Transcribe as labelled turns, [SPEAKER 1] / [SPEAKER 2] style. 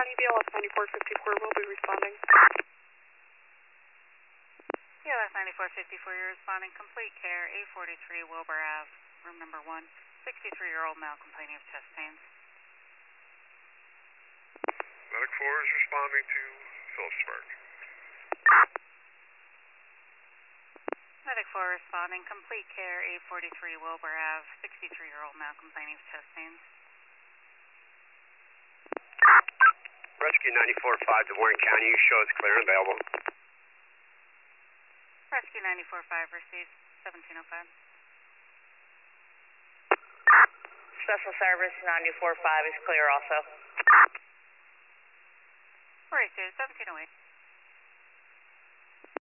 [SPEAKER 1] EBLS 9454 will be responding.
[SPEAKER 2] ELS 9454, you're responding. Complete care, 843 Wilbur Ave, room number 1. 63-year-old male complaining of chest pains.
[SPEAKER 3] Medic 4 is responding to Phillipsburg.
[SPEAKER 2] Medic 4 responding. Complete care, 843 Wilbur Ave, 63-year-old male complaining of chest pains.
[SPEAKER 4] Rescue 94-5 to Warren County, you show it's clear and available.
[SPEAKER 2] Rescue 94-5 received, 1705.
[SPEAKER 5] Special Service 94-5 is clear also.
[SPEAKER 2] 482, 1708.